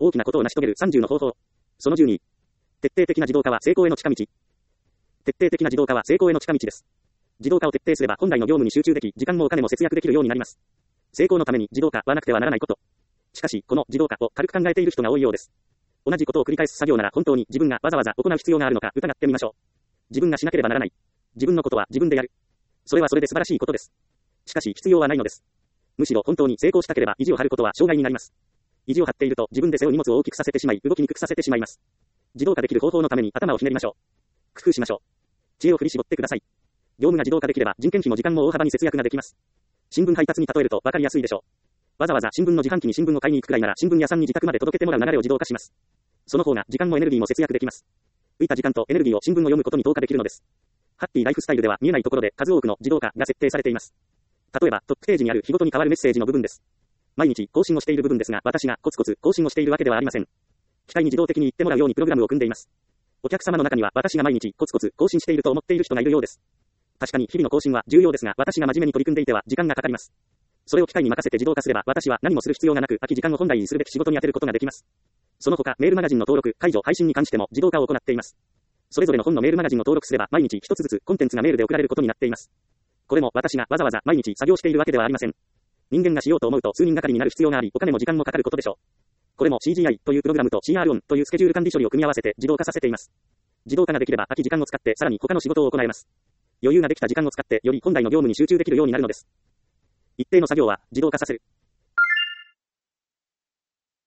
大きなことを成し遂げる30の方法。その12。徹底的な自動化は成功への近道。徹底的な自動化は成功への近道です。自動化を徹底すれば本来の業務に集中でき、時間もお金も節約できるようになります。成功のために自動化はなくてはならないこと。しかし、この自動化を軽く考えている人が多いようです。同じことを繰り返す作業なら本当に自分がわざわざ行う必要があるのか疑ってみましょう。自分がしなければならない。自分のことは自分でやる。それはそれで素晴らしいことです。しかし必要はないのです。むしろ本当に成功したければ意地を張ることは障害になります。意地を張っていると自分で背負う荷物を大きくさせてしまい、動きにくくさせてしまいます。自動化できる方法のために頭をひねりましょう。工夫しましょう。知恵を振り絞ってください。業務が自動化できれば人件費も時間も大幅に節約ができます。新聞配達に例えると分かりやすいでしょう。わざわざ新聞の自販機に新聞を買いに行くくらいなら新聞屋さんに自宅まで届けてもらう流れを自動化します。その方が時間もエネルギーも節約できます。浮いた時間とエネルギーを新聞を読むことに投下できるのです。ハッピーライフスタイルでは見えないところで数多くの自動化が設定されています。例えばトップページにある日ごとに変わるメッセージの部分です。毎日更新をしている部分ですが、私がコツコツ更新をしているわけではありません。機械に自動的に言ってもらうようにプログラムを組んでいます。お客様の中には私が毎日コツコツ更新していると思っている人がいるようです。確かに日々の更新は重要ですが、私が真面目に取り組んでいては時間がかかります。それを機械に任せて自動化すれば、私は何もする必要がなく、空き時間を本来にするべき仕事に当てることができます。その他、メールマガジンの登録、解除、配信に関しても自動化を行っています。それぞれの本のメールマガジンを登録すれば、毎日一つずつコンテンツがメールで送られることになっています。これも私がわざわざ毎日作業しているわけではありません。人間がしようと思うと数人がかりになる必要があり、お金も時間もかかることでしょう。これも CGI というプログラムと CRON というスケジュール管理処理を組み合わせて自動化させています。自動化ができれば空き時間を使ってさらに他の仕事を行えます。余裕ができた時間を使ってより本来の業務に集中できるようになるのです。一定の作業は自動化させる。